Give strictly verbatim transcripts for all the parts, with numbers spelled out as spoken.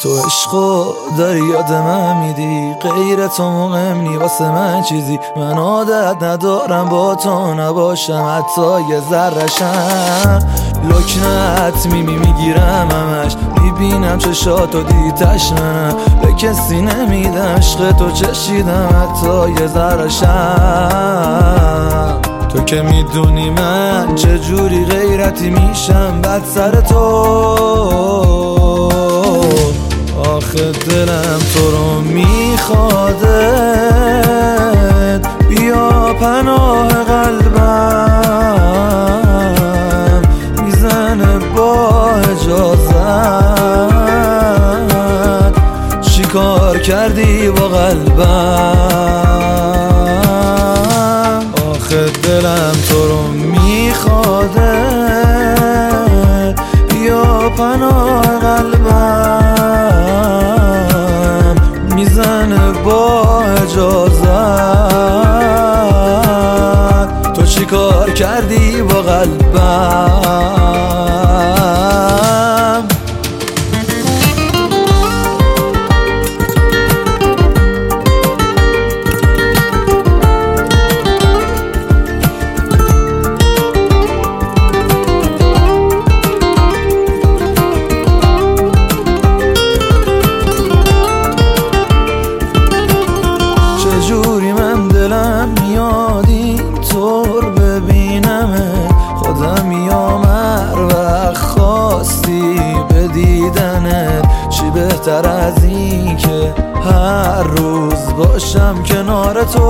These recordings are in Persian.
تو عشقو داری یاد من میدی، غیر تو مهم نی واسه من چیزی. من عادت ندارم با تو نباشم حتی یه ذره‌شم. لکنت میمی میگیرم همش، میبینم چشاتو دیتش منم. به کسی نمیدم عشق تو چشیدم حتی یه ذره‌شم. تو که میدونی من چجوری غیرتی میشم بد سر تو. آخه دلم تو رو میخوادت، بیا پناه قلبم، میزنه با اجازت. چی کار کردی با قلبم؟ آخه دلم تو رو میخوادت، بیا پناه قلبم، میزنه با اجازت. تو چی کار کردی با قلبم؟ چجوری من دلم میاد اینطور ببینمه، خودم میام هر وقت خواستی به دیدنت. چی بهتر از این که هر روز باشم کنار تو.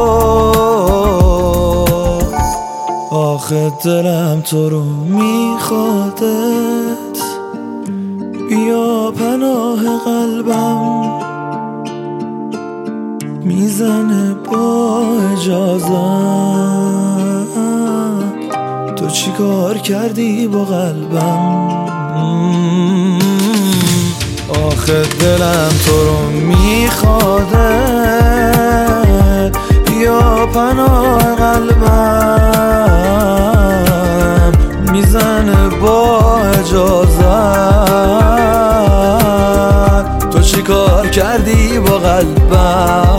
آخه دلم تو رو میخوادت، بیا پناه قلبم، میزنه با اجازت. تو چی کار کردی با قلبم؟ آخه دلم تو رو میخوادت، بیا پناه قلبم، میزنه با اجازت. تو چی کار کردی با قلبم؟